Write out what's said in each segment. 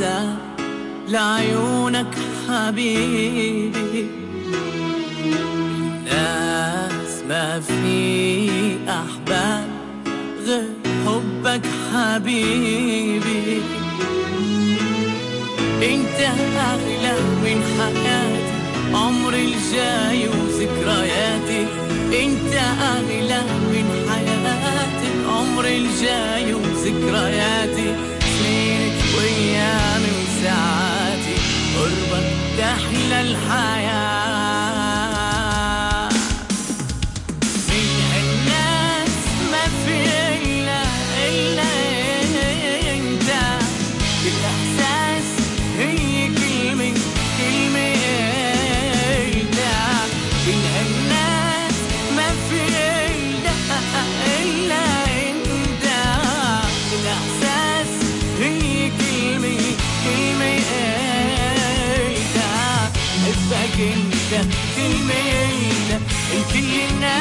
عذاب لعيونك حبيبي. الناس ما في أحباب غير حبك حبيبي. انت أغلى من حياتي، عمري الجاي وذكرياتي. انت أغلى من حياتي، عمري الجاي وذكرياتي. سنينك وأيامي وساعاتي، قربك تحلى الحياة. من الناس ما في إلا انت، بالإحساس هي كلمة انت. من الناس ما في إلا انت، بالإحساس هي كلمة انت. حبك انت كلمة لكل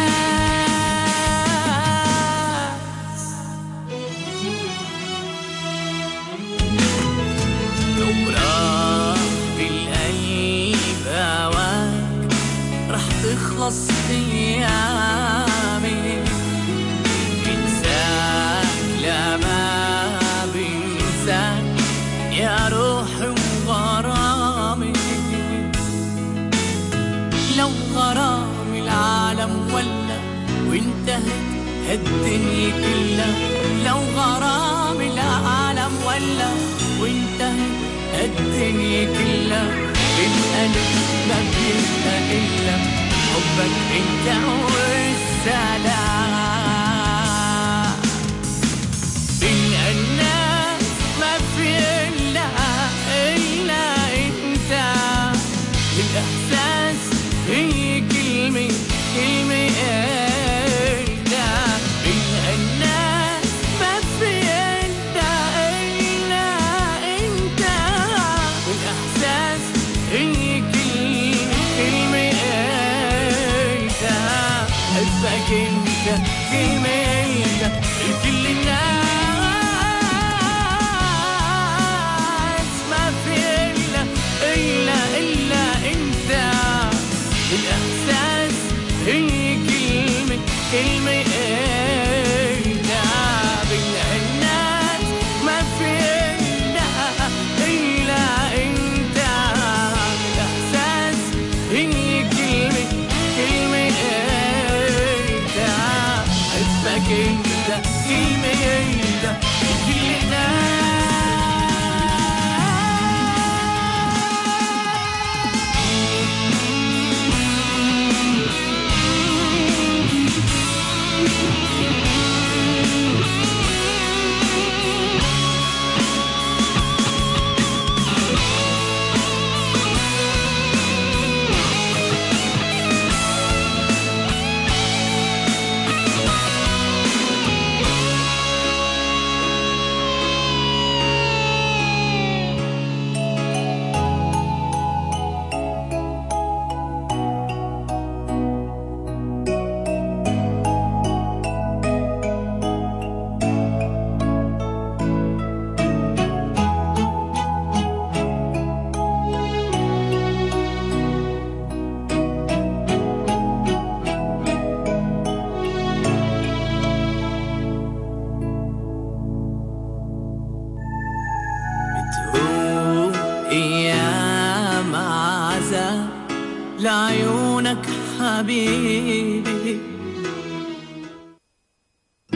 الناس. لو راح بالقلب هواك رح تخلص ايامي. بنساك لا ما بنساك يا روحي وغرامي. لو غرامي العالم ولا وانتهت هالدنيا كلها. لو غرامي العالم ولا وانتهت هالدنيا كلها. القلب ما بيبقى إلا حبك انت والسلام. من الناس ما في إلا انت، الإحساس هي كلمة انت. من الناس ما في إلا انت، الإحساس هي كلمة انت. حبك انت كلمة لكل الناس. ما في إلا انت، الإحساس هي كلمة انت. بالناس ما في إلا انت، الإحساس هي كلمة انت. حبك انت كلمة لكل الناس. أيام عذاب لعيونك حبيبي.